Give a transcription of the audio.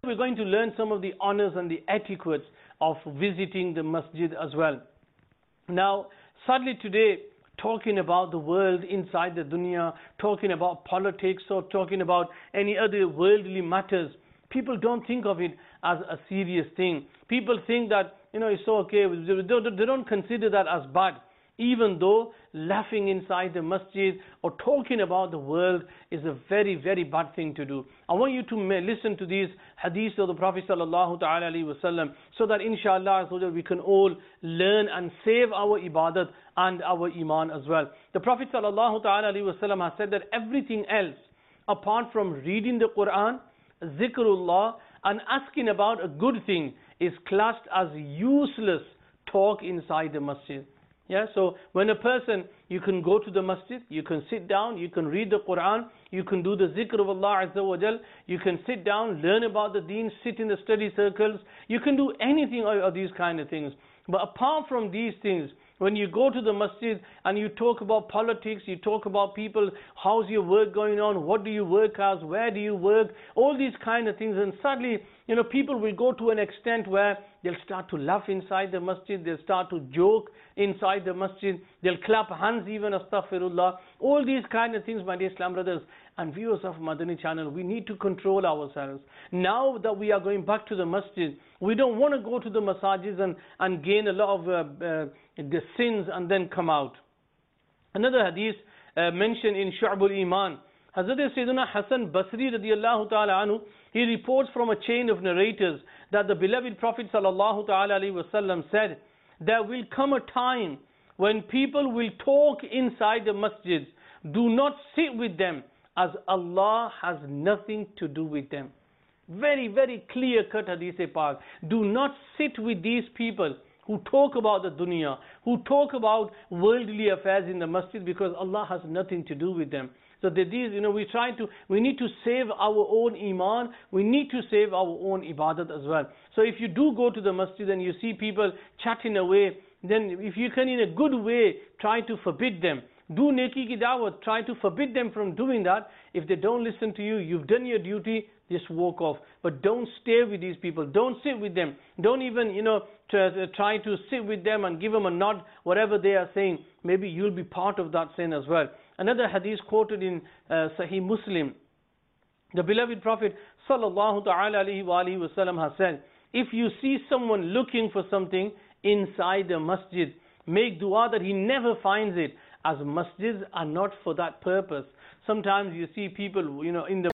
we're going to learn some of the honors and the etiquettes of visiting the masjid as well. Now, sadly today, talking about the world inside the dunya, talking about politics or talking about any other worldly matters, people don't think of it as a serious thing. People think that, it's okay. They don't consider that as bad. Even though laughing inside the masjid or talking about the world is a very, very bad thing to do. I want you to listen to these hadiths of the Prophet sallallahu ta'ala alaihi wasallam, so that inshallah we can all learn and save our ibadat and our iman as well. The Prophet sallallahu ta'ala alaihi wasallam has said that everything else apart from reading the Quran, zikrullah, and asking about a good thing is classed as useless talk inside the masjid. Yeah, so when a person, you can go to the masjid, you can sit down, you can read the Quran, you can do the zikr of Allah Azza wa Jal, you can sit down, learn about the deen, sit in the study circles, you can do anything of these kind of things. But apart from these things, when you go to the masjid and you talk about politics, you talk about people, how's your work going on, what do you work as, where do you work, all these kind of things. And sadly, people will go to an extent where they'll start to laugh inside the masjid, they'll start to joke inside the masjid, they'll clap hands even, astaghfirullah. All these kind of things, my dear Islam brothers and viewers of Madani channel, we need to control ourselves. Now that we are going back to the masjid, we don't want to go to the masajids and gain a lot of the sins and then come out. Another hadith mentioned in Shu'bul Iman, Hazrat Sayyidina Hassan Basri radiyallahu ta'ala anhu, he reports from a chain of narrators that the beloved Prophet sallallahu ta'ala alayhi wasallam said, there will come a time when people will talk inside the masjids. Do not sit with them, as Allah has nothing to do with them. Very, very clear cut hadith park. Do not sit with these people who talk about the dunya, who talk about worldly affairs in the masjid, because Allah has nothing to do with them. So that these, we need to save our own iman, we need to save our own ibadat as well. So if you do go to the masjid and you see people chatting away, then if you can in a good way try to forbid them. Do neki ki da'wat, try to forbid them from doing that. If they don't listen to you, you've done your duty, just walk off. But don't stay with these people, don't sit with them. Don't even, try to sit with them and give them a nod, whatever they are saying. Maybe you'll be part of that sin as well. Another hadith quoted in Sahih Muslim, the beloved Prophet sallallahu ta'ala alayhi wa alihi wasallam has said, if you see someone looking for something inside the masjid, make dua that he never finds it, as masjids are not for that purpose. Sometimes you see people, in the